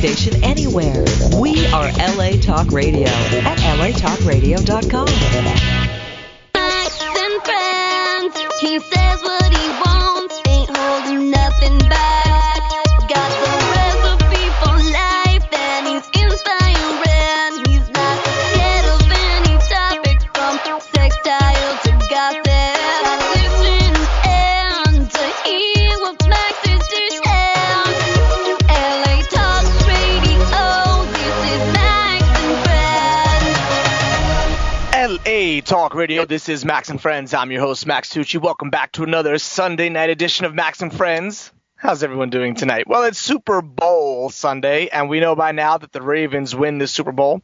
station anywhere. We are LA Talk Radio at latalkradio.com. Max and friends, he says what he wants, ain't holding nothing back. Got the recipe for life, and he's inspiring. He's not scared of any topic, from sextile to gossip. Listen and to hear what Max is to share. LA Talk Radio, this is Max and Friends. LA Talk Radio, this is Max and Friends. I'm your host, Max Tucci. Welcome back to another Sunday night edition of Max and Friends. How's everyone doing tonight? Well, it's Super Bowl Sunday, and we know by now that the Ravens win the Super Bowl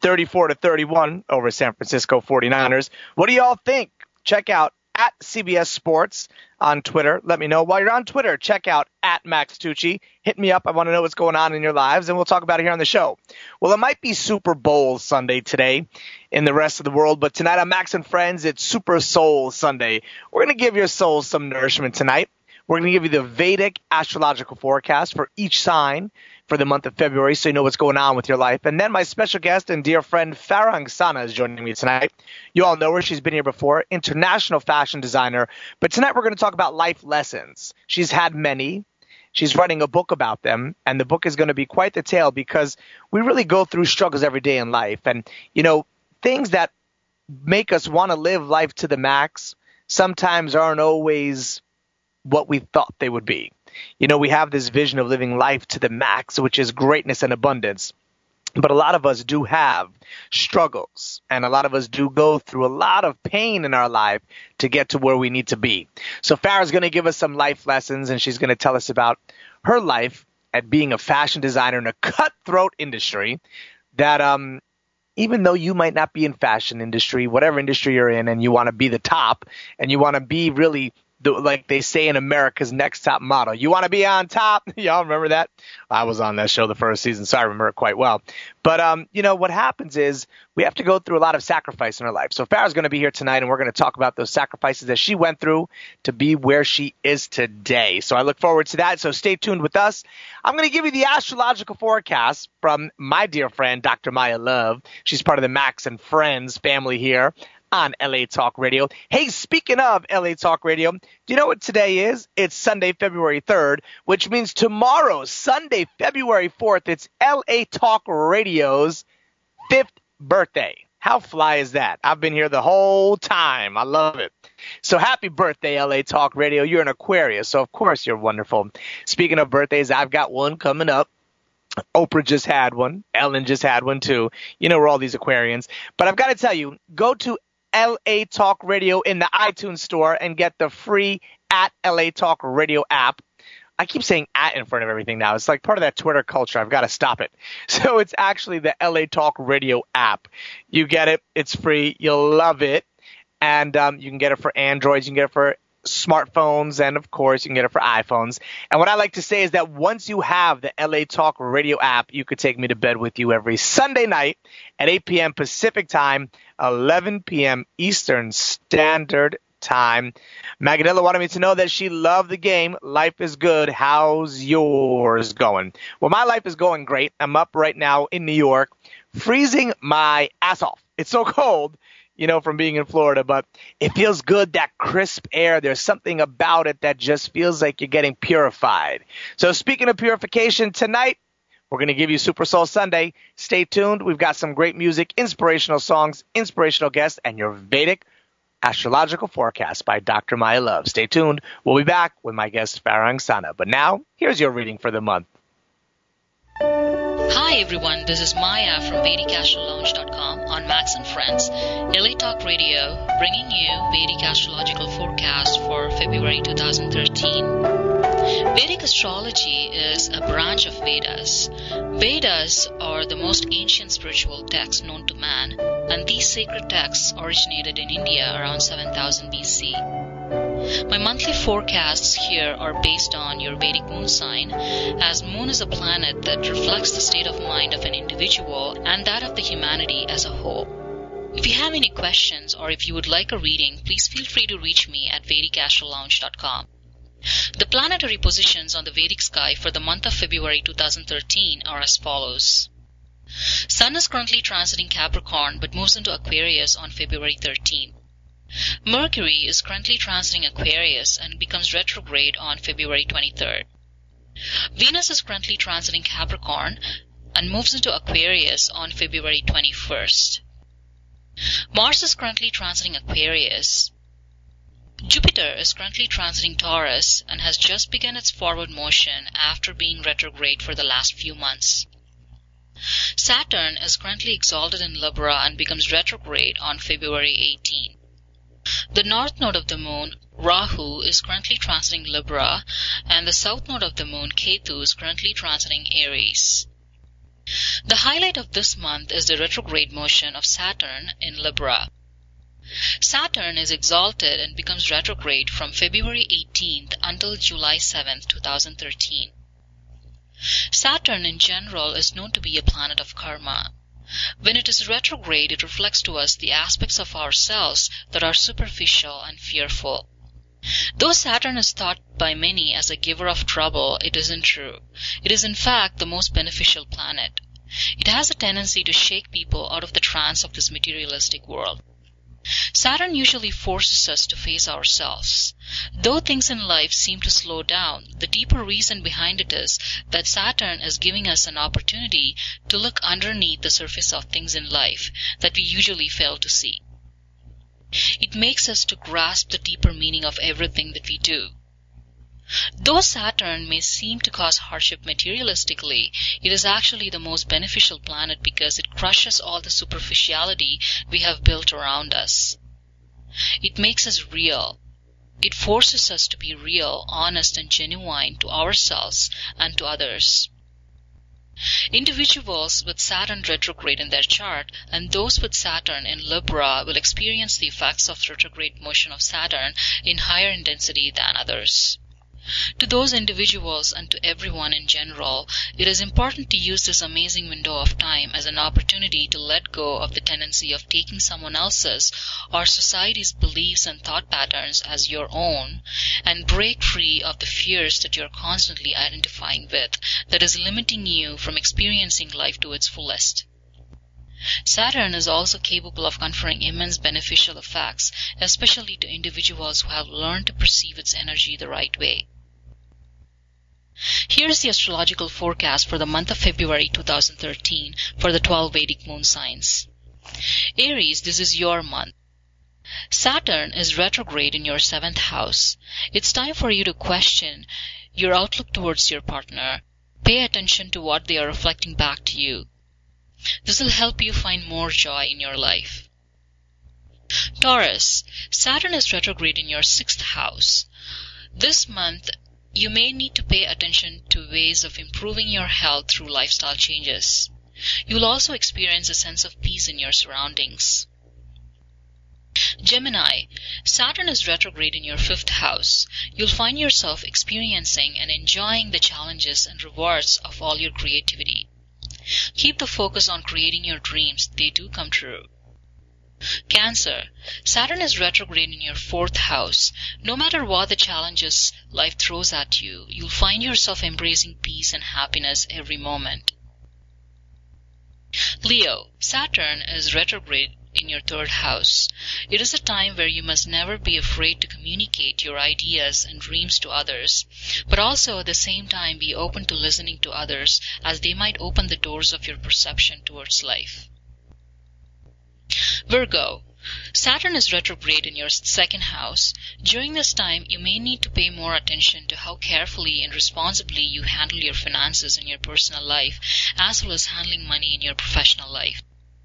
34-31 over San Francisco 49ers. What do y'all think? Check out at CBS Sports on Twitter. Let me know. While you're on Twitter, check out at Max Tucci. Hit me up. I want to know what's going on in your lives, and we'll talk about it here on the show. Well, it might be Super Bowl Sunday today in the rest of the world, but tonight on Max and Friends, it's Super Soul Sunday. We're going to give your soul some nourishment tonight. We're going to give you the Vedic astrological forecast for each sign for the month of February, so you know what's going on with your life. And then my special guest and dear friend Farang Sana is joining me tonight. You all know her. She's been here before, international fashion designer. But tonight we're going to talk about life lessons. She's had many. She's writing a book about them, and the book is going to be quite the tale because we really go through struggles every day in life. And, you know, things that make us want to live life to the max sometimes aren't always what we thought they would be. You know, we have this vision of living life to the max, which is greatness and abundance. But a lot of us do have struggles, and a lot of us do go through a lot of pain in our life to get to where we need to be. So Farah's going to give us some life lessons, and she's going to tell us about her life at being a fashion designer in a cutthroat industry that even though you might not be in fashion industry, whatever industry you're in, and you want to be the top, and you want to be really like they say in America's Next Top Model. You want to be on top? Y'all remember that? I was on that show the first season, so I remember it quite well. But, you know, what happens is we have to go through a lot of sacrifice in our life. So Farah's going to be here tonight, and we're going to talk about those sacrifices that she went through to be where she is today. So I look forward to that. So stay tuned with us. I'm going to give you the astrological forecast from my dear friend, Dr. Maya Love. She's part of the Max and Friends family here on LA Talk Radio. Hey, speaking of LA Talk Radio, do you know what today is? It's Sunday, February 3rd, which means tomorrow, Sunday, February 4th, it's LA Talk Radio's 5th birthday. How fly is that? I've been here the whole time. I love it. So happy birthday, LA Talk Radio. You're an Aquarius, so of course you're wonderful. Speaking of birthdays, I've got one coming up. Oprah just had one. Ellen just had one too. You know, we're all these Aquarians. But I've got to tell you, go to LA Talk Radio in the iTunes store and get the free at LA Talk Radio app. I keep saying at in front of everything now. It's like part of that Twitter culture. I've got to stop it. So it's actually the LA Talk Radio app. You get it. It's free. You'll love it. And you can get it for Androids. You can get it for smartphones. And, of course, you can get it for iPhones. And what I like to say is that once you have the LA Talk Radio app, you could take me to bed with you every Sunday night at 8 p.m. Pacific Time, 11 p.m. Eastern Standard Time. Magadella wanted me to know that she loved the game. Life is good. How's yours going? Well, my life is going great. I'm up right now in New York, freezing my ass off. It's so cold, you know, from being in Florida, but it feels good, that crisp air. There's something about it that just feels like you're getting purified. So speaking of purification, tonight, we're going to give you Super Soul Sunday. Stay tuned. We've got some great music, inspirational songs, inspirational guests, and your Vedic astrological forecast by Dr. Maya Love. Stay tuned. We'll be back with my guest, Farang Sana. But now, here's your reading for the month. Hi everyone, this is Maya from VedicAstrology.com on Max and Friends, LA Talk Radio, bringing you Vedic Astrological Forecast for February 2013. Vedic astrology is a branch of Vedas. Vedas are the most ancient spiritual texts known to man, and these sacred texts originated in India around 7000 BC. My monthly forecasts here are based on your Vedic moon sign, as moon is a planet that reflects the state of mind of an individual and that of the humanity as a whole. If you have any questions or if you would like a reading, please feel free to reach me at VedicAstrology.com. The planetary positions on the Vedic sky for the month of February 2013 are as follows. Sun is currently transiting Capricorn but moves into Aquarius on February 13. Mercury is currently transiting Aquarius and becomes retrograde on February 23rd. Venus is currently transiting Capricorn and moves into Aquarius on February 21st. Mars is currently transiting Aquarius. Jupiter is currently transiting Taurus and has just begun its forward motion after being retrograde for the last few months. Saturn is currently exalted in Libra and becomes retrograde on February 18. The north node of the moon, Rahu, is currently transiting Libra, and the south node of the moon, Ketu, is currently transiting Aries. The highlight of this month is the retrograde motion of Saturn in Libra. Saturn is exalted and becomes retrograde from February 18th until July 7th, 2013. Saturn in general is known to be a planet of karma. When it is retrograde, it reflects to us the aspects of ourselves that are superficial and fearful. Though Saturn is thought by many as a giver of trouble, it isn't true. It is in fact the most beneficial planet. It has a tendency to shake people out of the trance of this materialistic world. Saturn usually forces us to face ourselves. Though things in life seem to slow down, the deeper reason behind it is that Saturn is giving us an opportunity to look underneath the surface of things in life that we usually fail to see. It makes us to grasp the deeper meaning of everything that we do. Though Saturn may seem to cause hardship materialistically, it is actually the most beneficial planet because it crushes all the superficiality we have built around us. It makes us real. It forces us to be real, honest, and genuine to ourselves and to others. Individuals with Saturn retrograde in their chart and those with Saturn in Libra will experience the effects of retrograde motion of Saturn in higher intensity than others. To those individuals and to everyone in general, it is important to use this amazing window of time as an opportunity to let go of the tendency of taking someone else's or society's beliefs and thought patterns as your own and break free of the fears that you're constantly identifying with that is limiting you from experiencing life to its fullest. Saturn is also capable of conferring immense beneficial effects, especially to individuals who have learned to perceive its energy the right way. Here's the astrological forecast for the month of February 2013 for the 12 Vedic moon signs. Aries, this is your month. Saturn is retrograde in your 7th house. It's time for you to question your outlook towards your partner. Pay attention to what they are reflecting back to you. This will help you find more joy in your life. Taurus, Saturn is retrograde in your 6th house. This month, you may need to pay attention to ways of improving your health through lifestyle changes. You will also experience a sense of peace in your surroundings. Gemini, Saturn is retrograde in your 5th house. You'll find yourself experiencing and enjoying the challenges and rewards of all your creativity. Keep the focus on creating your dreams. They do come true. Cancer, Saturn is retrograde in your 4th house. No matter what the challenges life throws at you, you'll find yourself embracing peace and happiness every moment. Leo, Saturn is retrograde in your 3rd house. It is a time where you must never be afraid to communicate your ideas and dreams to others, but also at the same time be open to listening to others as they might open the doors of your perception towards life. Virgo, Saturn is retrograde in your 2nd house. During this time, you may need to pay more attention to how carefully and responsibly you handle your finances in your personal life, as well as handling money in your professional life.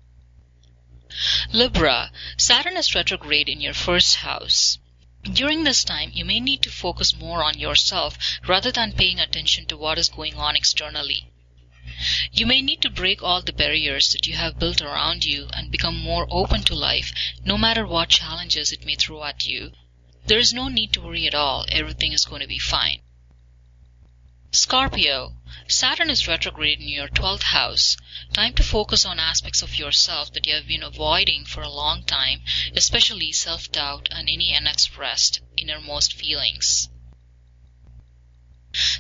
Libra, Saturn is retrograde in your 1st house. During this time, you may need to focus more on yourself rather than paying attention to what is going on externally. You may need to break all the barriers that you have built around you and become more open to life, no matter what challenges it may throw at you. There is no need to worry at all. Everything is going to be fine. Scorpio, Saturn is retrograde in your 12th house. Time to focus on aspects of yourself that you have been avoiding for a long time, especially self-doubt and any unexpressed innermost feelings.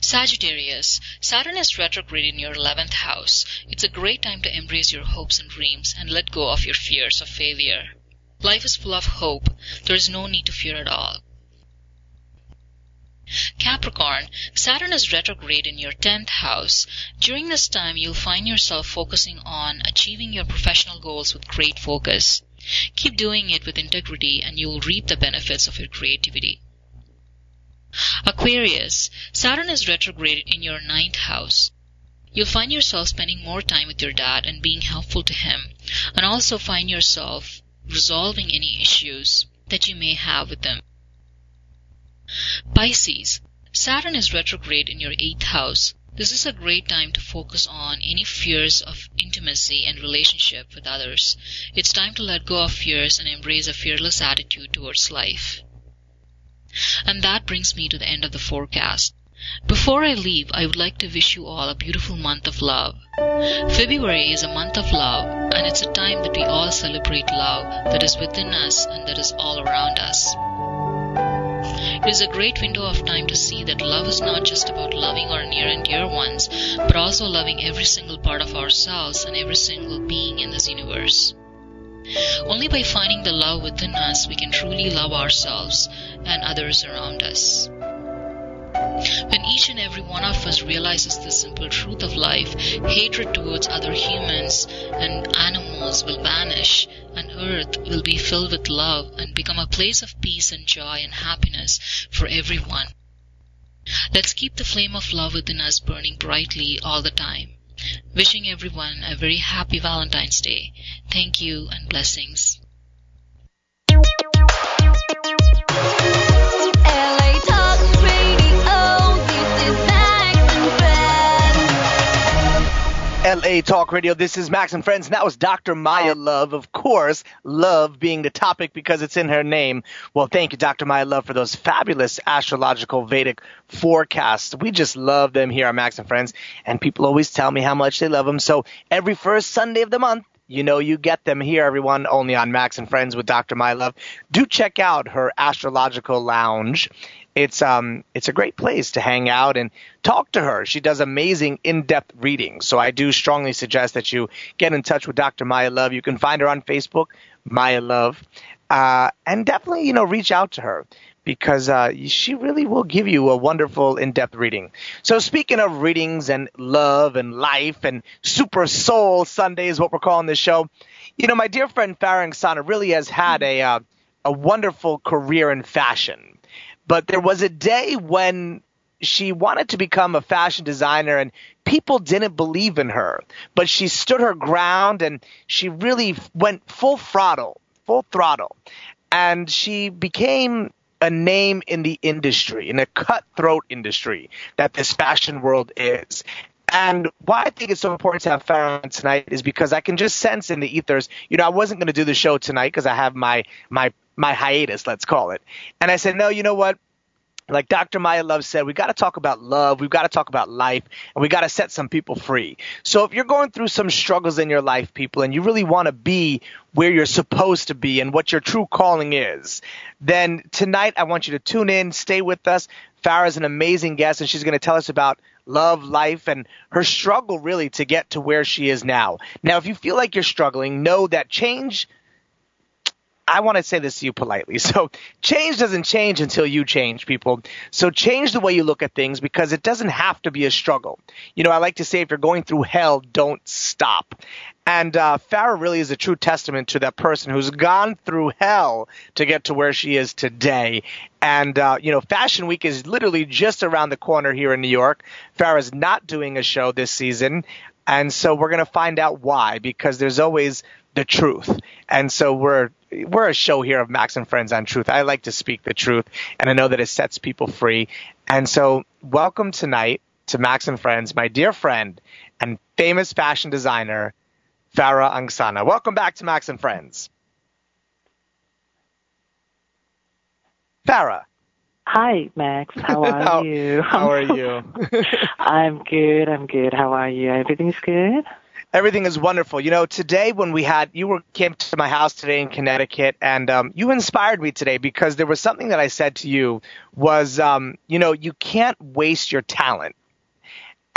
Sagittarius, Saturn is retrograde in your 11th house. It's a great time to embrace your hopes and dreams and let go of your fears of failure. Life is full of hope. There is no need to fear at all. Capricorn, Saturn is retrograde in your 10th house. During this time, you'll find yourself focusing on achieving your professional goals with great focus. Keep doing it with integrity and you will reap the benefits of your creativity. Aquarius, Saturn is retrograde in your 9th house. You'll find yourself spending more time with your dad and being helpful to him, and also find yourself resolving any issues that you may have with them. Pisces, Saturn is retrograde in your 8th house. This is a great time to focus on any fears of intimacy and relationship with others. It's time to let go of fears and embrace a fearless attitude towards life. And that brings me to the end of the forecast. Before I leave, I would like to wish you all a beautiful month of love. February is a month of love, and it's a time that we all celebrate love that is within us and that is all around us. It is a great window of time to see that love is not just about loving our near and dear ones, but also loving every single part of ourselves and every single being in this universe. Only by finding the love within us we can truly love ourselves and others around us. When each and every one of us realizes the simple truth of life, hatred towards other humans and animals will vanish, and earth will be filled with love and become a place of peace and joy and happiness for everyone. Let's keep the flame of love within us burning brightly all the time. Wishing everyone a very happy Valentine's Day. Thank you and blessings. LA Talk Radio, this is Max and Friends. LA Talk Radio, this is Max and Friends, and that was Dr. Maya Love. Of course, love being the topic because it's in her name. Well, thank you, Dr. Maya Love, for those fabulous astrological Vedic forecasts. We just love them here on Max and Friends, and people always tell me how much they love them. So every first Sunday of the month, you know you get them here, everyone, only on Max and Friends with Dr. Maya Love. Do check out her astrological lounge. It's a great place to hang out and talk to her. She does amazing in-depth readings. So I do strongly suggest that you get in touch with Dr. Maya Love. You can find her on Facebook, Maya Love, and definitely, reach out to her because she really will give you a wonderful in-depth reading. So speaking of readings and love and life and Super Soul Sunday is what we're calling this show. My dear friend Farah Angsana really has had a wonderful career in fashion. But there was a day when she wanted to become a fashion designer and people didn't believe in her. But she stood her ground and she really went full throttle. And she became a name in the industry, in a cutthroat industry that this fashion world is. And why I think it's so important to have Farah on tonight is because I can just sense in the ethers, I wasn't going to do the show tonight because I have my hiatus, let's call it. And I said, no, you know what? Like Dr. Maya Love said, we got to talk about love, we've got to talk about life, and we got to set some people free. So if you're going through some struggles in your life, people, and you really want to be where you're supposed to be and what your true calling is, then tonight I want you to tune in, stay with us. Farah's an amazing guest, and she's going to tell us about love, life, and her struggle really to get to where she is now. Now, if you feel like you're struggling, know that change – I want to say this to you politely. So change doesn't change until you change, people. So change the way you look at things because it doesn't have to be a struggle. I like to say if you're going through hell, don't stop. And Farah really is a true testament to that person who's gone through hell to get to where she is today. And, Fashion Week is literally just around the corner here in New York. Farah's not doing a show this season. And so we're going to find out why, because there's always the truth. And so we're a show here of Max and Friends on Truth. I like to speak the truth, and I know that it sets people free. And so welcome tonight to Max and Friends, my dear friend and famous fashion designer, Farah Angsana. Welcome back to Max and Friends. Farah. Hi, Max. How are you? How are you? I'm good. How are you? Everything's good? Everything is wonderful. Today when you came to my house today in Connecticut, and you inspired me today because there was something that I said to you was, you can't waste your talent.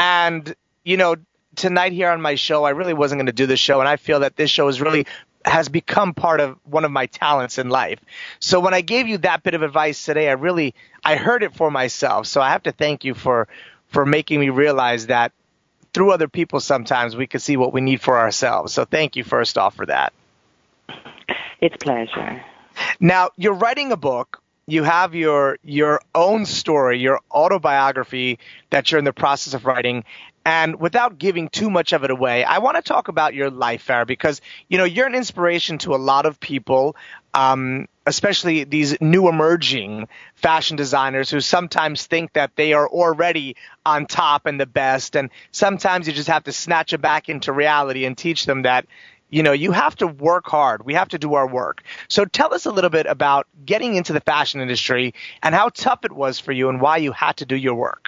And, you know, tonight here on my show, I really wasn't going to do this show, and I feel that this show has become part of one of my talents in life. So when I gave you that bit of advice today, I heard it for myself. So I have to thank you for making me realize that through other people sometimes we can see what we need for ourselves. So thank you first off for that. It's a pleasure. Now, you're writing a book. You have your own story, your autobiography that you're in the process of writing. And without giving too much of it away, I want to talk about your life, Farah, because, you know, you're an inspiration to a lot of people, especially these new emerging fashion designers who sometimes think that they are already on top and the best. And sometimes you just have to snatch them back into reality and teach them that, you know, you have to work hard. We have to do our work. So tell us a little bit about getting into the fashion industry and how tough it was for you and why you had to do your work.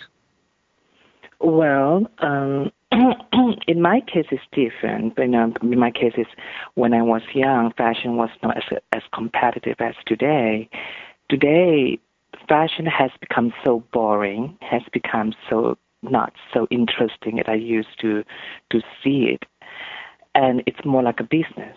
Well, in my case, it's different. But, in my case, it's when I was young, fashion was not as competitive as today. Today, fashion has become so boring, has become so not so interesting as I used to see it. And it's more like a business.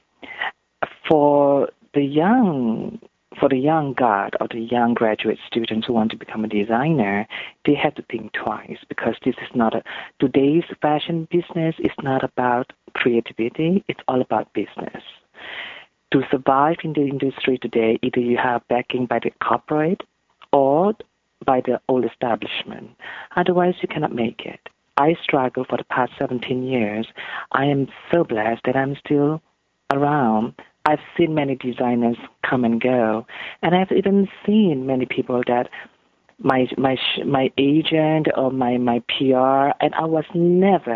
For the young guard or the young graduate students who want to become a designer, they have to think twice, because this is not today's fashion business is not about creativity, it's all about business. To survive in the industry today, either you have backing by the corporate or by the old establishment. Otherwise, you cannot make it. I struggled for the past 17 years. I am so blessed that I'm still around. I've seen many designers come and go, and I've even seen many people that my agent or my PR, and I was never,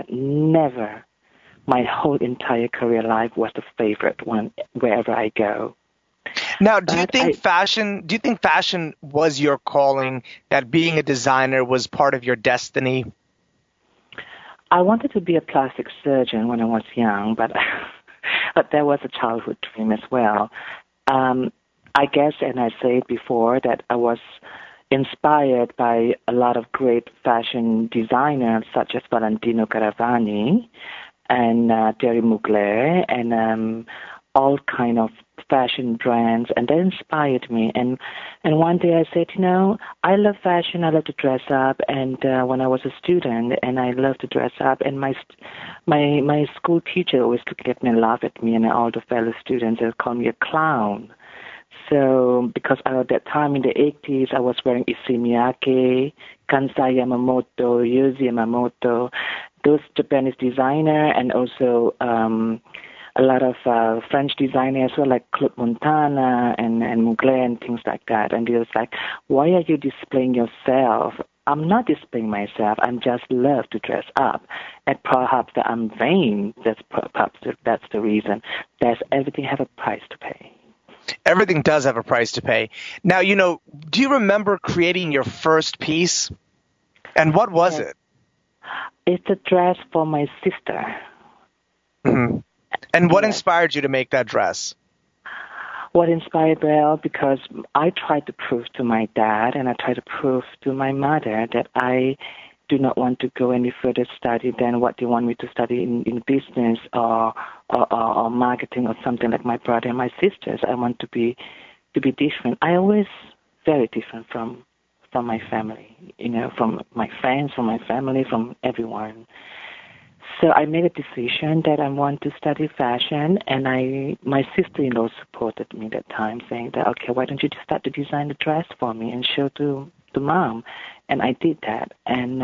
my whole entire career life was the favorite one wherever I go. Now, do you think fashion was your calling, that being a designer was part of your destiny? I wanted to be a plastic surgeon when I was young, but that was a childhood dream as well. I guess, and I said before, that I was inspired by a lot of great fashion designers such as Valentino Garavani and Thierry Mugler and all kind of fashion brands, and that inspired me. And one day I said, I love fashion, I love to dress up, and when I was a student, and I loved to dress up, and my school teacher always looked at me and laughed at me, and all the fellow students would call me a clown. So because at that time in the 80s, I was wearing Issey Miyake, Kansai Yamamoto, Yuzi Yamamoto, those Japanese designer, and also a lot of French designers as well, like Claude Montana and Mugler and things like that. And they was like, why are you displaying yourself? I'm not displaying myself. I'm just love to dress up. And perhaps that I'm vain. That's the reason. Everything have a price to pay. Everything does have a price to pay. Now, do you remember creating your first piece? And what was it? It's a dress for my sister. Mm-hmm. And what inspired you to make that dress? What inspired, well, because I tried to prove to my dad and I tried to prove to my mother that I do not want to go any further study than what they want me to study in business or marketing or something like my brother and my sisters. I want to be different. I always very different from my family, from my friends, from my family, from everyone. So I made a decision that I want to study fashion, and my sister-in-law supported me that time, saying that, okay, why don't you just start to design the dress for me and show to Mom? And I did that, and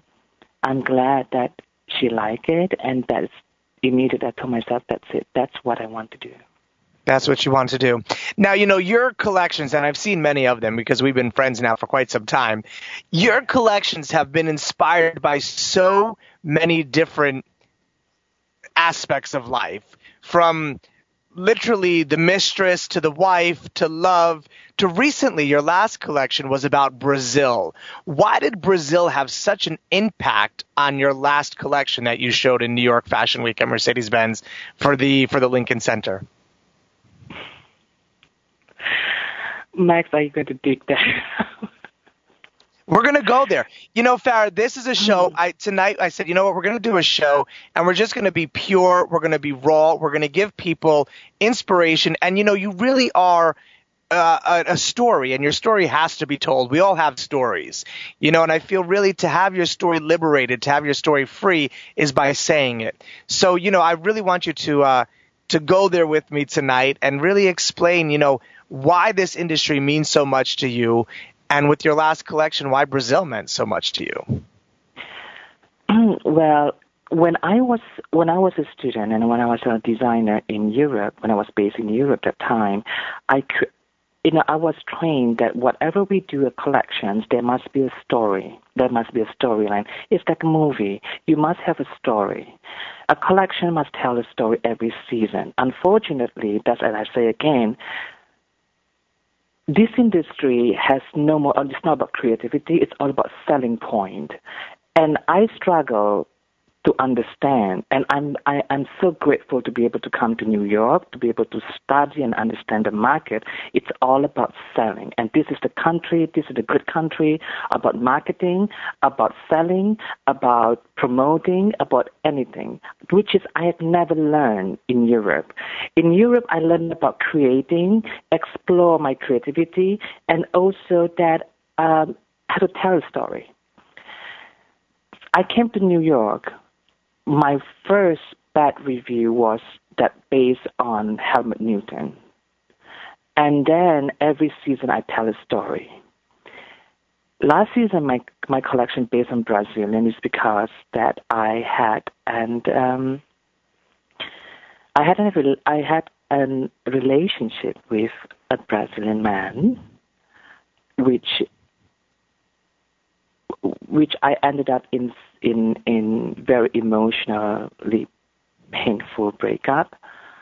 I'm glad that she liked it, and that's immediately I told myself, that's it, that's what I want to do. That's what you want to do. Now, your collections, and I've seen many of them because we've been friends now for quite some time, your collections have been inspired by so many different aspects of life, from literally the mistress to the wife to love to recently your last collection was about Brazil. Why did Brazil have such an impact on your last collection that you showed in New York Fashion Week at Mercedes-Benz for the Lincoln Center? Max, are you going to dig that? We're going to go there. You know, Farah, this is a show. Tonight I said, you know what, we're going to do a show, and we're just going to be pure. We're going to be raw. We're going to give people inspiration. And, you know, you really are a story, and your story has to be told. We all have stories, you know, and I feel really to have your story liberated, to have your story free is by saying it. So, you know, I really want you to go there with me tonight and really explain, you know, why this industry means so much to you. And with your last collection, why Brazil meant so much to you? Well, when I was a student and when I was a designer in Europe, when I was based in Europe at that time, I was trained that whatever we do a collections, there must be a story. There must be a storyline. It's like a movie. You must have a story. A collection must tell a story every season. Unfortunately, that's as I say again, this industry has no more, it's not about creativity, it's all about selling point. And I struggle to understand, and I'm so grateful to be able to come to New York, to be able to study and understand the market. It's all about selling. And this is the country, this is the good country, about marketing, about selling, about promoting, about anything, which is I have never learned in Europe. In Europe, I learned about creating, explore my creativity, and also that how to tell a story. I came to New York. My first bad review was that based on Helmut Newton. And then every season I tell a story. Last season my collection based on Brazilian is because that I had a relationship with a Brazilian man, which I ended up in very emotionally painful breakup.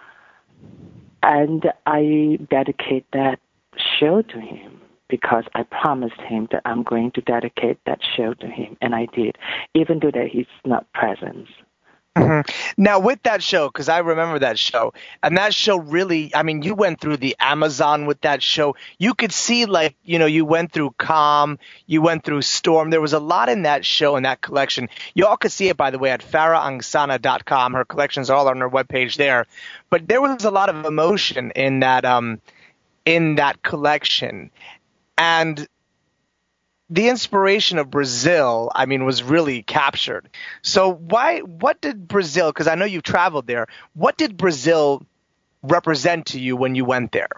And I dedicate that show to him because I promised him that I'm going to dedicate that show to him, and I did, even though that he's not present. Mm-hmm. Now, with that show, because I remember that show, and that show really, I mean, you went through the Amazon with that show. You could see, like, you know, you went through Calm, you went through Storm. There was a lot in that show, in that collection. You all could see it, by the way, at FarahAngsana.com. Her collections are all on her webpage there. But there was a lot of emotion in that collection. And the inspiration of Brazil, I mean, was really captured. So what did Brazil, because I know you've traveled there, what did Brazil represent to you when you went there?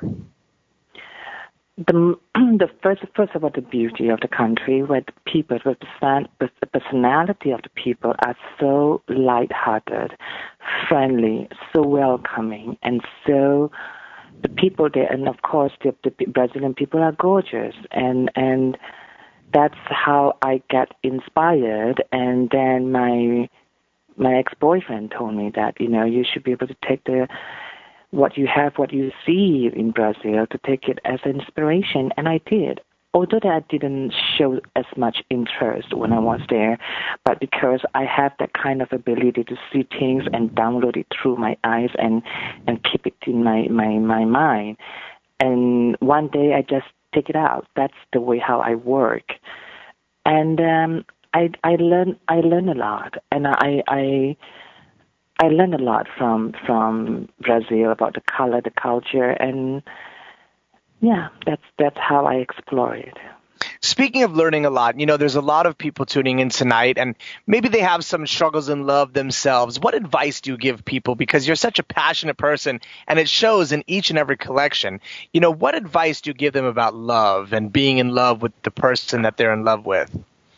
First of all, the beauty of the country, where the people, the personality of the people are so lighthearted, friendly, so welcoming, and so the people there, and of course the Brazilian people are gorgeous, and that's how I get inspired. And then my ex-boyfriend told me that, you know, you should be able to take what you have, what you see in Brazil, to take it as inspiration. And I did. Although that I didn't show as much interest when I was there, but because I have that kind of ability to see things and download it through my eyes and keep it in my mind. And one day I just take it out. That's the way how I work. And I learn a lot, and I learned a lot from Brazil about the color, the culture, and yeah, that's how I explore it. Speaking of learning a lot, you know, there's a lot of people tuning in tonight, and maybe they have some struggles in love themselves. What advice do you give people? Because you're such a passionate person, and it shows in each and every collection. You know, what advice do you give them about love and being in love with the person that they're in love with?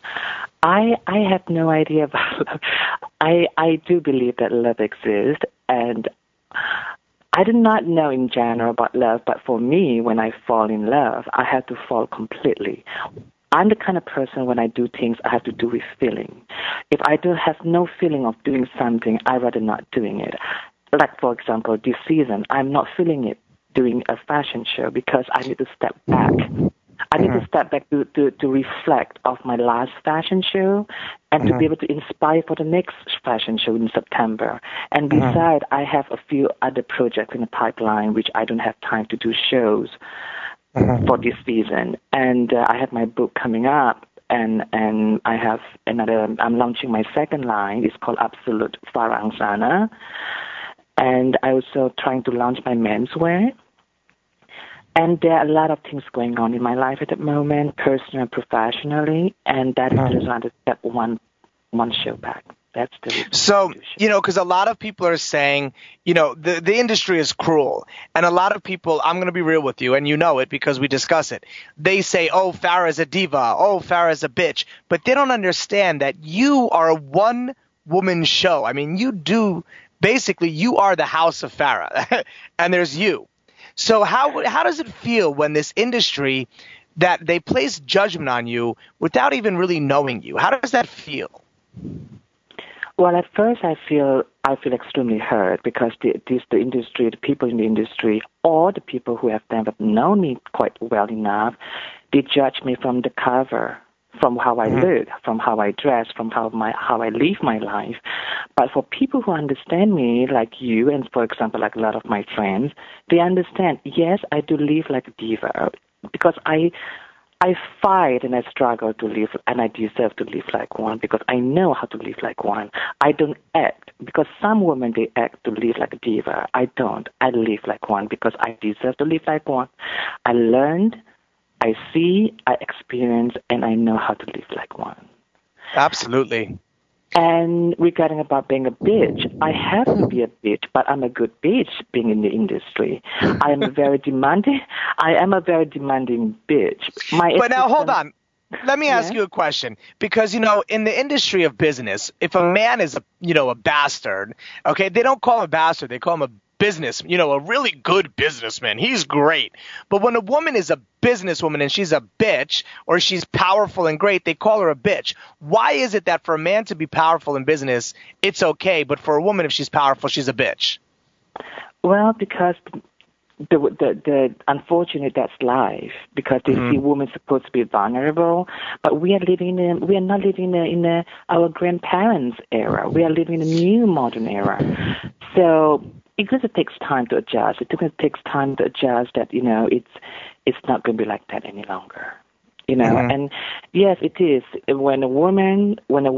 I have no idea about love. I do believe that love exists, and I did not know in general about love, but for me, when I fall in love, I have to fall completely. I'm the kind of person, when I do things, I have to do with feeling. If I do have no feeling of doing something, I'd rather not doing it. Like, for example, this season, I'm not feeling it doing a fashion show because I need to step back. I need to step back to reflect of my last fashion show and to be able to inspire for the next fashion show in September. And besides, I have a few other projects in the pipeline which I don't have time to do shows for this season. And I have my book coming up, and I have another. I'm launching my second line. It's called Absolute Farah Angsana, and I also trying to launch my menswear. And there are a lot of things going on in my life at the moment, personally and professionally, and that is the reason I had to step one show back. That's the reason. So, because a lot of people are saying, the industry is cruel. And a lot of people, I'm going to be real with you, and you know it because we discuss it. They say, oh, Farah's a diva. Oh, Farah's a bitch. But they don't understand that you are a one-woman show. I mean, basically, you are the house of Farah, and there's you. So how does it feel when this industry, that they place judgment on you without even really knowing you? How does that feel? Well, at first I feel extremely hurt because the industry, the people in the industry, or the people who have never known me quite well enough, they judge me from the cover, from how I look, from how I dress, from how I live my life. But for people who understand me, like you, and for example, like a lot of my friends, they understand, yes, I do live like a diva because I fight and I struggle to live, and I deserve to live like one because I know how to live like one. I don't act, because some women, they act to live like a diva. I don't. I live like one because I deserve to live like one. I learned, I see, I experience, and I know how to live like one. Absolutely. And regarding about being a bitch, I have to be a bitch, but I'm a good bitch being in the industry. I am a very demanding bitch. But now, hold on. Let me ask you a question, because, in the industry of business, if a man is a bastard, okay, they don't call him a bastard. They call him a business, a really good businessman. He's great. But when a woman is a businesswoman and she's a bitch, or she's powerful and great, they call her a bitch. Why is it that for a man to be powerful in business, it's okay, but for a woman, if she's powerful, she's a bitch? Well, because the unfortunate, that's life, because they see women supposed to be vulnerable, but we are not living in our grandparents' era. We are living in a new modern era. So it takes time to adjust. It takes time to adjust that, it's not going to be like that any longer. And yes, it is. When a woman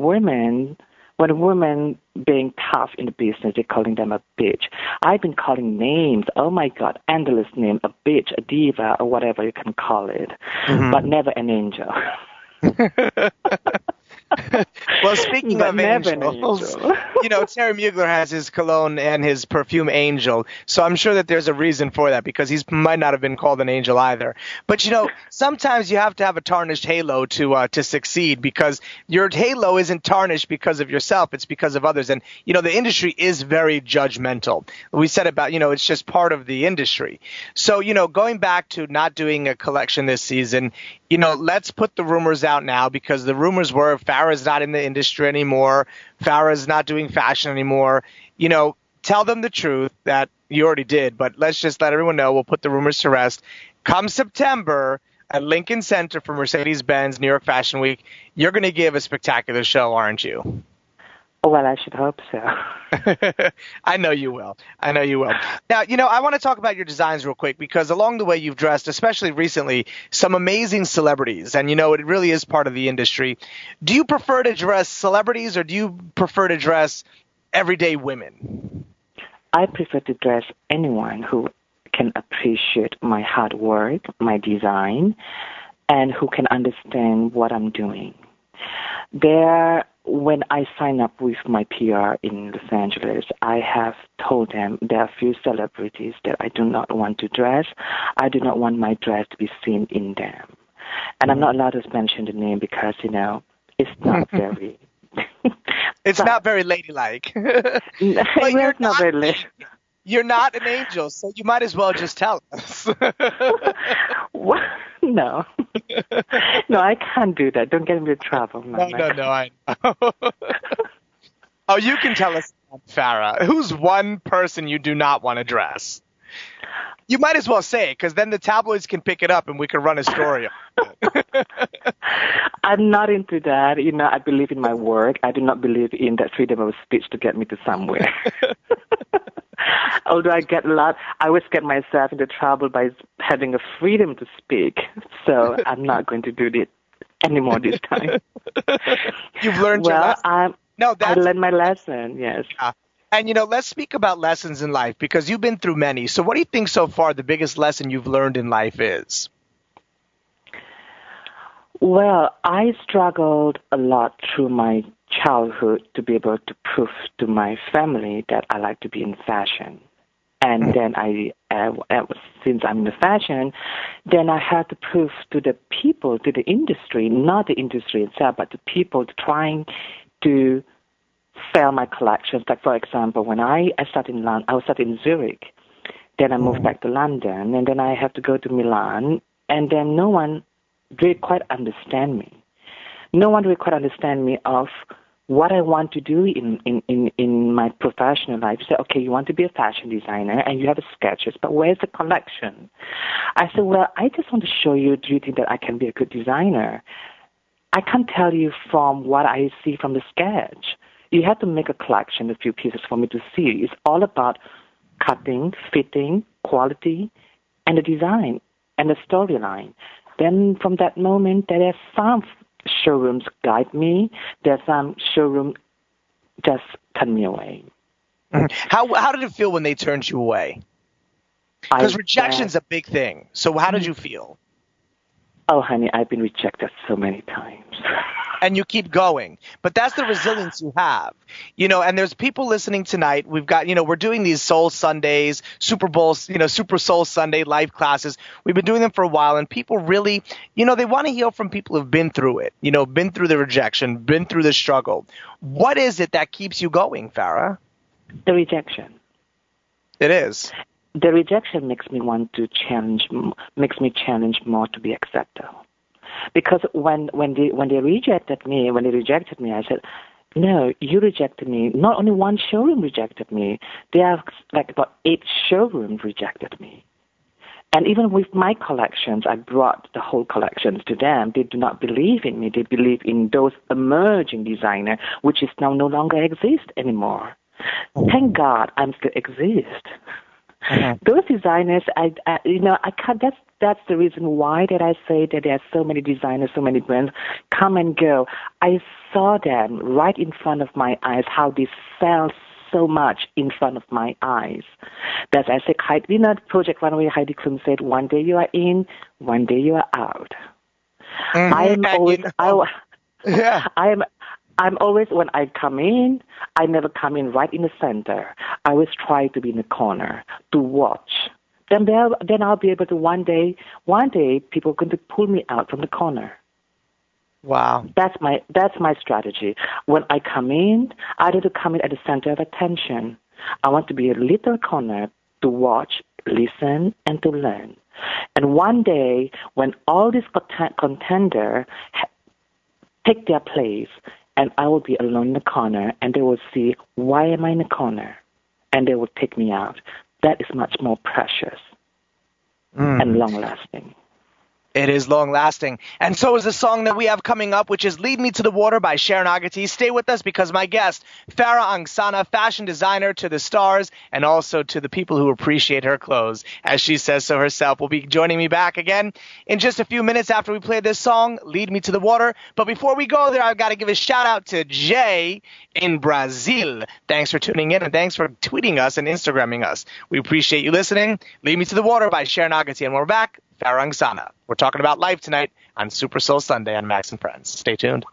being tough in the business, they're calling them a bitch. I've been calling names, oh my God, endless name, a bitch, a diva, or whatever you can call it, but never an angel. Well, speaking of angels, Terry Mugler has his cologne and his perfume Angel, so I'm sure that there's a reason for that, because he might not have been called an angel either. But, sometimes you have to have a tarnished halo to succeed, because your halo isn't tarnished because of yourself, it's because of others. And, the industry is very judgmental. We said about, it's just part of the industry. So, going back to not doing a collection this season, let's put the rumors out now, because the rumors were Farah's not in the industry anymore. Farah's not doing fashion anymore. Tell them the truth that you already did, but let's just let everyone know. We'll put the rumors to rest. Come September at Lincoln Center for Mercedes-Benz New York Fashion Week, you're going to give a spectacular show, aren't you? Well, I should hope so. I know you will. Now, I want to talk about your designs real quick, because along the way you've dressed, especially recently, some amazing celebrities. And, it really is part of the industry. Do you prefer to dress celebrities, or do you prefer to dress everyday women? I prefer to dress anyone who can appreciate my hard work, my design, and who can understand what I'm doing. When I sign up with my PR in Los Angeles, I have told them there are a few celebrities that I do not want to dress. I do not want my dress to be seen in them. And I'm not allowed to mention the name because, it's not very... It's not very ladylike. But it's not very ladylike. You're not an angel, so you might as well just tell us. What? No. No, I can't do that. Don't get me in trouble. No, I know. Oh, you can tell us, Farah. Who's one person you do not want to dress? You might as well say it, because then the tabloids can pick it up and we can run a story. I'm not into that. I believe in my work. I do not believe in that freedom of speech to get me to somewhere. Although I always get myself into trouble by having a freedom to speak. So I'm not going to do anymore this time. You've learned your Well, lesson. I learned my lesson, yes. And, let's speak about lessons in life because you've been through many. So what do you think so far the biggest lesson you've learned in life is? Well, I struggled a lot through my childhood to be able to prove to my family that I like to be in fashion. And then since I'm in the fashion, then I had to prove to the people, to the industry, not the industry itself, but the people trying to sell my collections. Like, for example, when I started in London, I was started in Zurich. Then I moved back to London, and then I have to go to Milan, and then no one really quite understand me. No one really quite understand me of what I want to do in my professional life. You say, okay, you want to be a fashion designer, and you have sketches, but where's the collection? I said, well, I just want to show you, do you think that I can be a good designer? I can't tell you from what I see from the sketch. You have to make a collection, a few pieces for me to see. It's all about cutting, fitting, quality, and the design, and the storyline. Then from that moment, there are some showrooms guide me. There's some showroom just turn me away. How did it feel when they turned you away? Because rejection's a big thing. So how did you feel? Oh, honey, I've been rejected so many times. And you keep going. But that's the resilience you have. And there's people listening tonight. We've got, we're doing these Soul Sundays, Super Bowl, Super Soul Sunday live classes. We've been doing them for a while, and people really, they want to hear from people who've been through it, been through the rejection, been through the struggle. What is it that keeps you going, Farah? The rejection. It is. The rejection makes me want to challenge more to be accepted. Because when they rejected me, I said, no, you rejected me. Not only one showroom rejected me. There are like about 8 showrooms rejected me. And even with my collections, I brought the whole collections to them. They do not believe in me. They believe in those emerging designers, which is now no longer exist anymore. Thank God I'm still exist. Those designers, I can't. That's the reason why that I say that there are so many designers, so many brands come and go. I saw them right in front of my eyes, how they sell so much in front of my eyes. That's I said, Project Runway, Heidi Klum said, one day you are in, one day you are out. I'm always, when I come in, I never come in right in the center. I always try to be in the corner to watch. Then I'll be able to one day people are going to pull me out from the corner. Wow. That's my strategy. When I come in, I need to come in at the center of attention. I want to be a little corner to watch, listen, and to learn. And one day, when all these contenders take their place, and I will be alone in the corner, and they will see, why am I in the corner? And they will take me out. That is much more precious and long-lasting. It is long-lasting. And so is the song that we have coming up, which is Lead Me to the Water by Sharon Agati. Stay with us because my guest, Farah Angsana, fashion designer to the stars and also to the people who appreciate her clothes, as she says so herself, will be joining me back again in just a few minutes after we play this song, Lead Me to the Water. But before we go there, I've got to give a shout-out to Jay in Brazil. Thanks for tuning in, and thanks for tweeting us and Instagramming us. We appreciate you listening. Lead Me to the Water by Sharon Agati. And when we're back, Farah Angsana. We're talking about life tonight on Super Soul Sunday on Max and Friends. Stay tuned.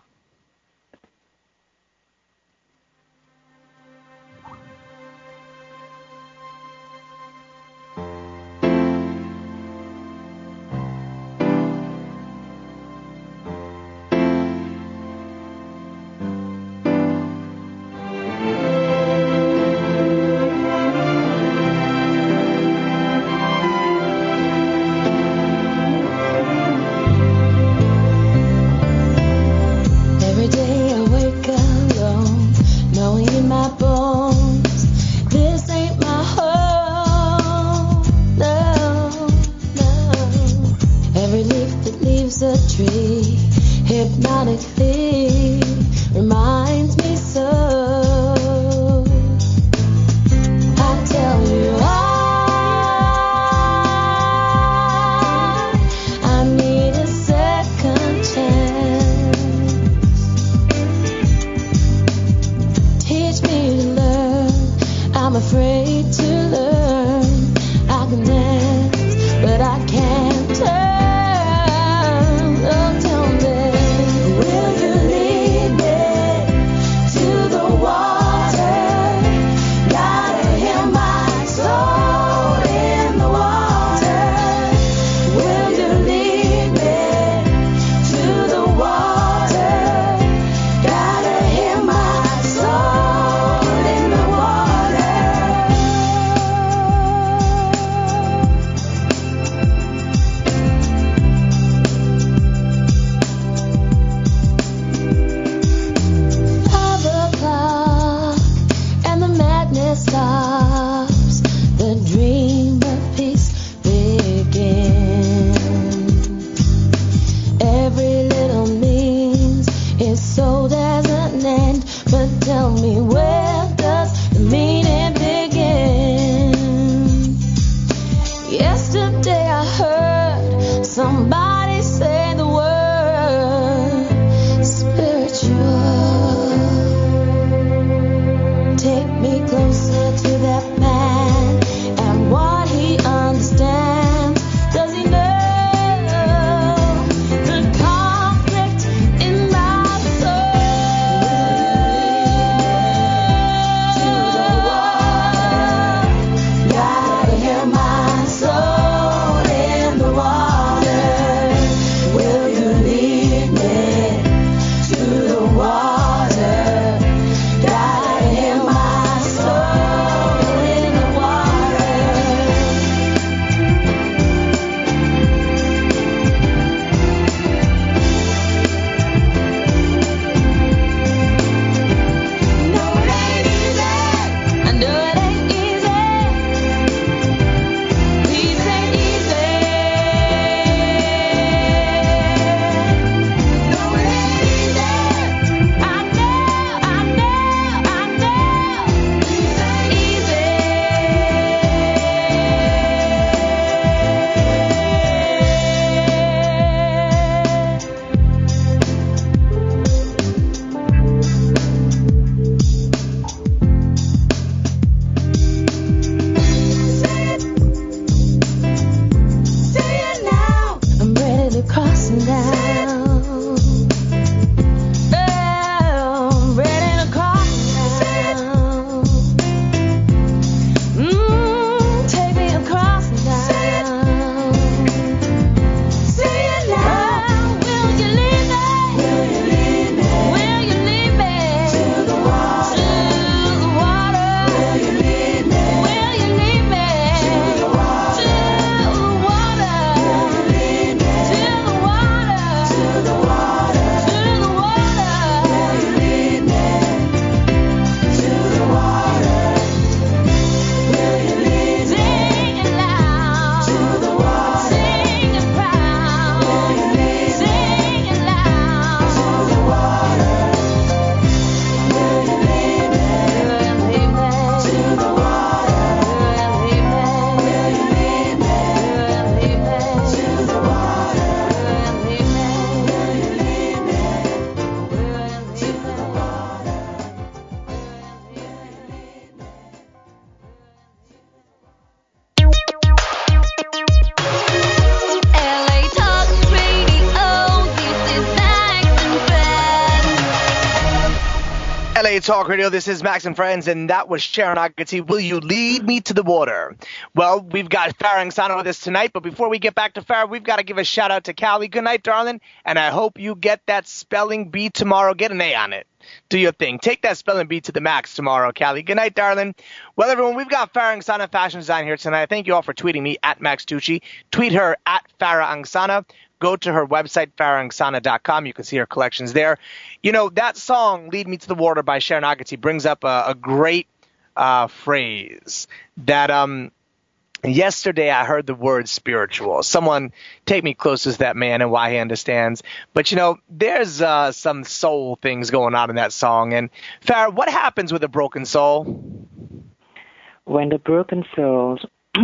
LA Talk Radio, this is Max and Friends, and that was Sharon Agati. Will you lead me to the water? Well, we've got Farah Angsana with us tonight, but before we get back to Farah, we've got to give a shout out to Callie. Good night, darling, and I hope you get that spelling bee tomorrow. Get an A on it. Do your thing. Take that spelling bee to the max tomorrow, Callie. Good night, darling. Well, everyone, we've got Farah Angsana Fashion Design here tonight. Thank you all for tweeting me at Max Tucci. Tweet her at Farah Angsana. Go to her website, FarahAngsana.com. You can see her collections there. You know, that song, Lead Me to the Water by Sharon Agati, brings up a great phrase that yesterday I heard the word spiritual. Someone take me closest to that man and why he understands. But, you know, there's some soul things going on in that song. And, Farah, what happens with a broken soul? When the broken soul,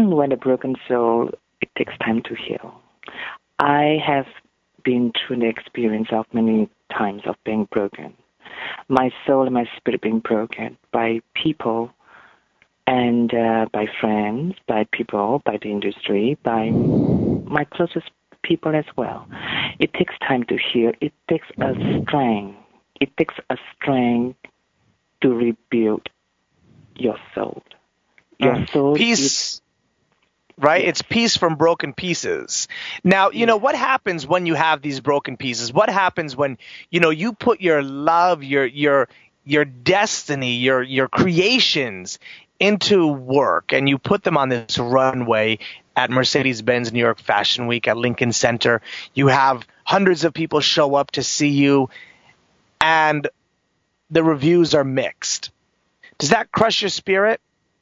it takes time to heal. I have been through the experience of many times of being broken. My soul and my spirit being broken by people and by friends, by people, by the industry, by my closest people as well. It takes time to heal. It takes a strength. It takes a strength to rebuild your soul. Your soul Peace. Right? It's peace from broken pieces. Now, you know, what happens when you have these broken pieces? What happens when, you know, you put your love, your destiny, your creations into work and you put them on this runway at Mercedes-Benz New York Fashion Week at Lincoln Center. You have hundreds of people show up to see you and the reviews are mixed. Does that crush your spirit?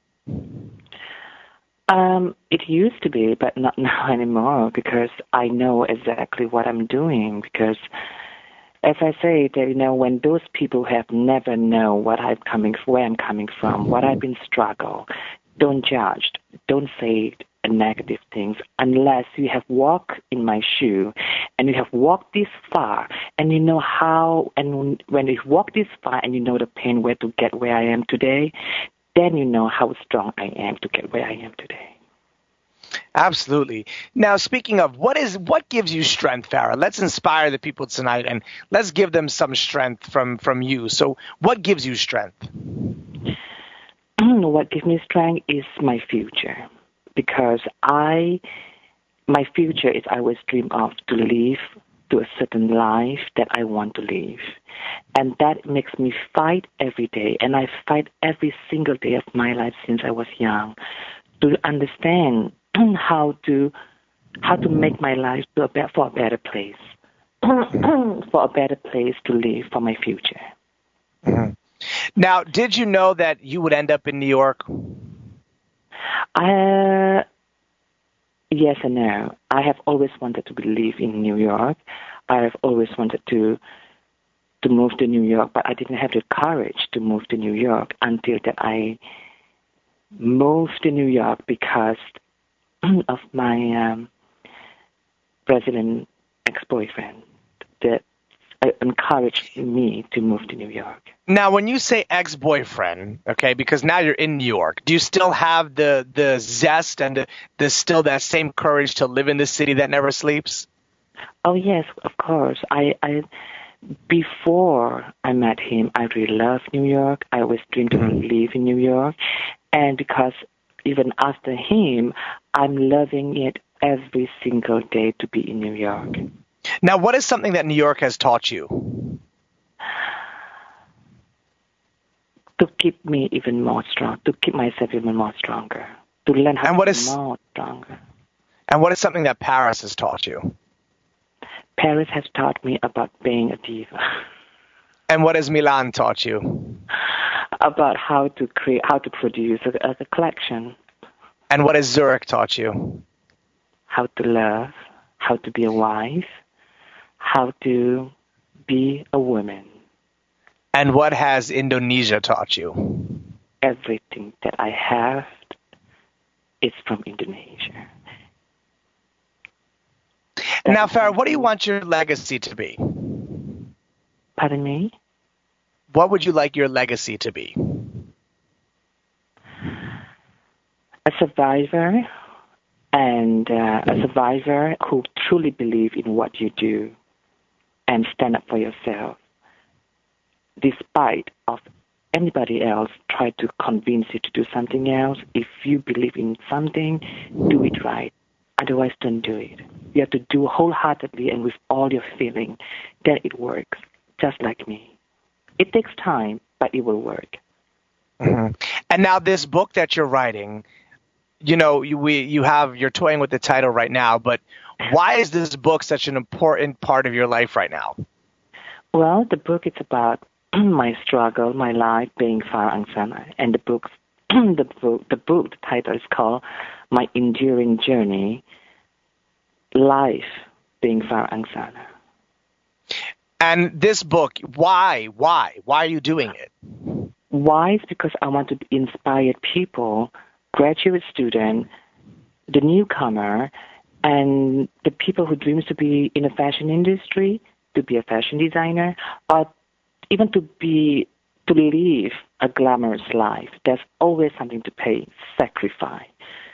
It used to be, but not now anymore because I know exactly what I'm doing. Because, as I say, that, you know, when those people have never known where I'm coming from, what I've been struggle, don't judge, don't say negative things unless you have walked in my shoe and you have walked this far and you know how. And when you walk this far and you know the pain where to get where I am today, then you know how strong I am to get where I am today. Absolutely. Now, speaking of, what gives you strength, Farah? Let's inspire the people tonight and let's give them some strength from you. So what gives you strength? What gives me strength is my future, because my future is I always dream of to live to a certain life that I want to live. And that makes me fight every day. And I fight every single day of my life since I was young to understand how to make my life for a better place, for a better place to live for my future. Mm-hmm. Now, did you know that you would end up in New York? Yes and no. I have always wanted to live in New York. I have always wanted to move to New York, but I didn't have the courage to move to New York until that I moved to New York because of my Brazilian ex-boyfriend that encouraged me to move to New York. Now, when you say ex-boyfriend, okay, because now you're in New York, do you still have the zest and the still that same courage to live in the city that never sleeps? Oh, yes, of course. I before I met him, I really loved New York. I always dreamed to live in New York. And because even after him, I'm loving it every single day to be in New York. Now, what is something that New York has taught you? To keep me even more strong, to keep myself even more stronger, to learn how to be more stronger. And what is something that Paris has taught you? Paris has taught me about being a diva. And what has Milan taught you? About how to produce a collection. And what has Zurich taught you? How to love, how to be a wife, how to be a woman. And what has Indonesia taught you? Everything that I have is from Indonesia. Now, Farah, what do you want your legacy to be? Pardon me? What would you like your legacy to be? A survivor, and a survivor who truly believes in what you do and stand up for yourself, despite of anybody else try to convince you to do something else. If you believe in something, do it right. Otherwise, don't do it. You have to do wholeheartedly and with all your feeling. Then it works, just like me. It takes time, but it will work. Mm-hmm. And now this book that you're writing, you know, you're toying with the title right now, but why is this book such an important part of your life right now? Well, the book is about my struggle, my life being Farah Aung San, and the book title is called My Enduring Journey, Life being Farah Aung San. And this book, why are you doing it? Why? Is because I want to inspire people, graduate students, the newcomer, and the people who dreams to be in the fashion industry, to be a fashion designer, or even to live a glamorous life. There's always something to pay. Sacrifice.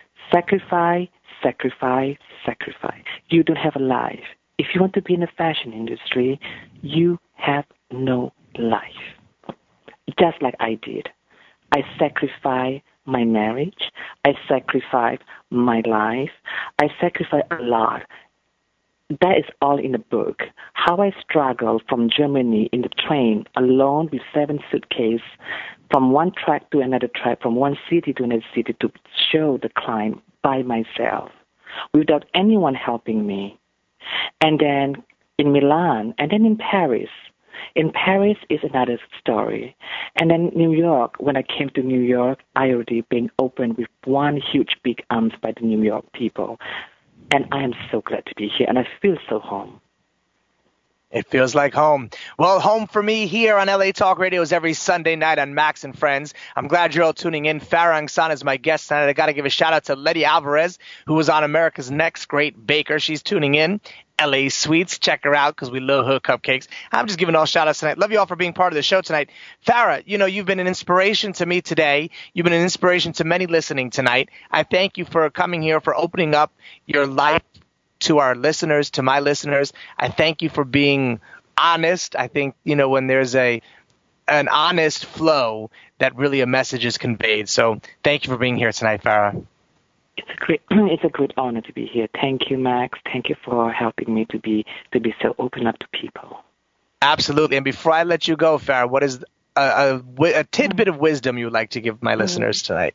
You don't have a life. If you want to be in the fashion industry, you have no life. Just like I did. I sacrificed my marriage. I sacrificed my life. I sacrificed a lot. That is all in the book. How I struggled from Germany in the train alone with 7 suitcases from one track to another track, from one city to another city to show the client by myself without anyone helping me. And then in Milan, and then in Paris. In Paris is another story. And then New York, when I came to New York, I already been opened with one huge big arms by the New York people. And I am so glad to be here, and I feel so home. It feels like home. Well, home for me here on LA Talk Radio is every Sunday night on Max and Friends. I'm glad you're all tuning in. Farah Aung San is my guest tonight. I got to give a shout out to Letty Alvarez, who was on America's Next Great Baker. She's tuning in. LA Sweets. Check her out because we love her cupcakes. I'm just giving all shout outs tonight. Love you all for being part of the show tonight. Farah, you know, you've been an inspiration to me today. You've been an inspiration to many listening tonight. I thank you for coming here, for opening up your life to our listeners, to my listeners. I thank you for being honest. I think, you know, when there's an honest flow, that really a message is conveyed. So thank you for being here tonight, Farah. It's a great honor to be here. Thank you, Max. Thank you for helping me to be so open up to people. Absolutely. And before I let you go, Farah, what is a tidbit of wisdom you would like to give my listeners tonight?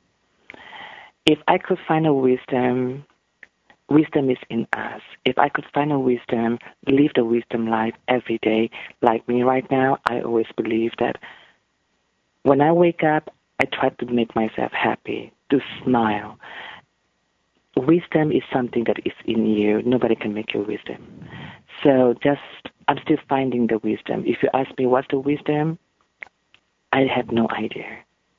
If I could find a wisdom is in us. If I could find a wisdom, live the wisdom life every day. Like me right now, I always believe that when I wake up, I try to make myself happy, to smile. Wisdom is something that is in you. Nobody can make you wisdom. So I'm still finding the wisdom. If you ask me what's the wisdom, I have no idea.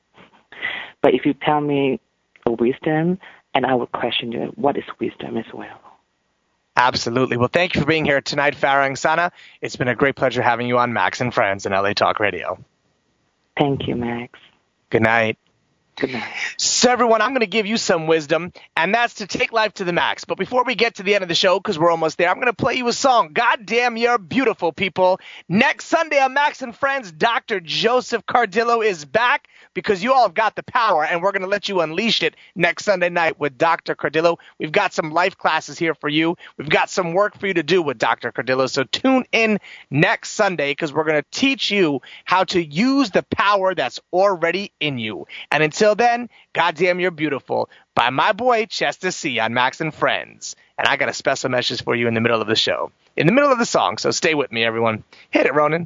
But if you tell me a wisdom, and I will question you, what is wisdom as well? Absolutely. Well, thank you for being here tonight, Farah Aung San. It's been a great pleasure having you on Max and Friends and LA Talk Radio. Thank you, Max. Good night. Good night. So, everyone, I'm going to give you some wisdom, and that's to take life to the max. But before we get to the end of the show, because we're almost there, I'm going to play you a song. God damn, you're beautiful, people. Next Sunday on Max and Friends, Dr. Joseph Cardillo is back because you all have got the power, and we're going to let you unleash it next Sunday night with Dr. Cardillo. We've got some life classes here for you. We've got some work for you to do with Dr. Cardillo. So tune in next Sunday because we're going to teach you how to use the power that's already in you. And until then, goddamn, you're beautiful by my boy Chester C on Max and Friends. And I got a special message for you in the middle of the show, in the middle of the song. So stay with me, everyone. Hit it, Ronan.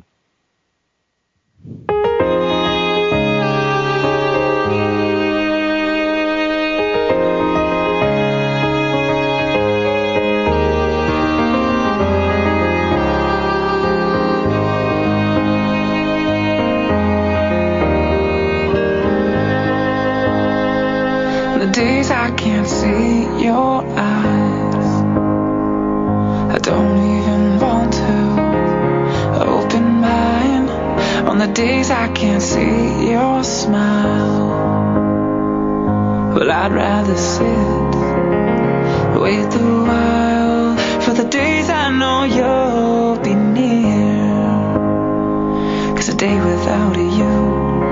Days I can't see your eyes, I don't even want to open mine. On the days I can't see your smile, well, I'd rather sit, wait a while for the days I know you'll be near. 'Cause a day without you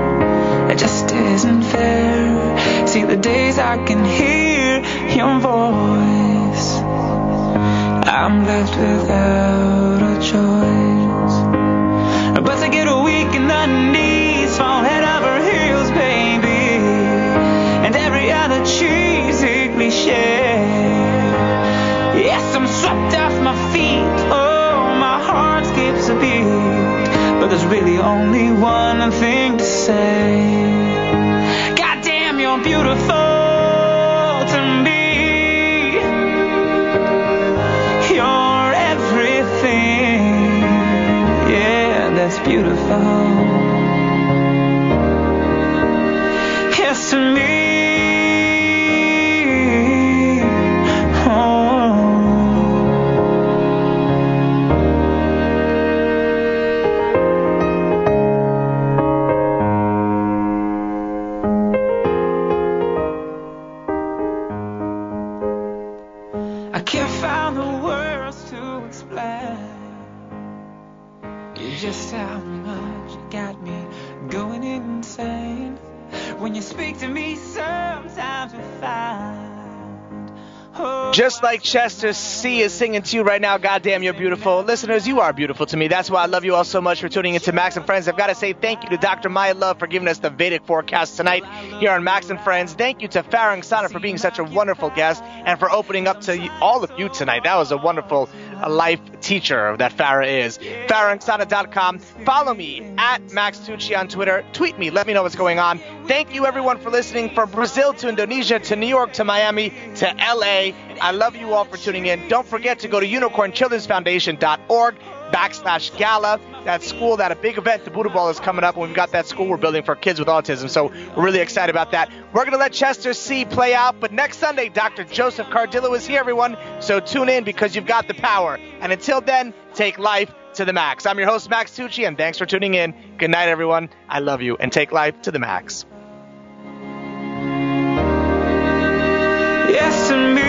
your voice, I'm left without a choice but to get weak in the knees, fall head over heels, baby, and every other cheesy cliche. Yes, I'm swept off my feet, oh, my heart skips a beat, but there's really only one thing to say. Goddamn, you're beautiful to me. You're everything, yeah, that's beautiful. Yes, to me. Just how much you got me going insane. When you speak to me, sometimes we find. Just like Chester C is singing to you right now, goddamn, you're beautiful. Listeners, you are beautiful to me. That's why I love you all so much for tuning into Max and Friends. I've got to say thank you to Dr. Maya Love for giving us the Vedic forecast tonight here on Max and Friends. Thank you to Farang Sana for being such a wonderful guest and for opening up to all of you tonight. That was a wonderful life teacher that Farah is. FarangSana.com. Follow me at Max Tucci on Twitter. Tweet me. Let me know what's going on. Thank you, everyone, for listening. From Brazil to Indonesia to New York to Miami to L.A., I love you all for tuning in. Don't forget to go to unicornchildrensfoundation.org/gala. That school, that a big event, the Buddha Ball is coming up, and we've got that school we're building for kids with autism, so we're really excited about that. We're going to let Chester C play out, but next Sunday, Dr. Joseph Cardillo is here, everyone, so tune in because you've got the power. And until then, take life to the max. I'm your host, Max Tucci, and thanks for tuning in. Good night, everyone. I love you, and take life to the max. Yes, to me.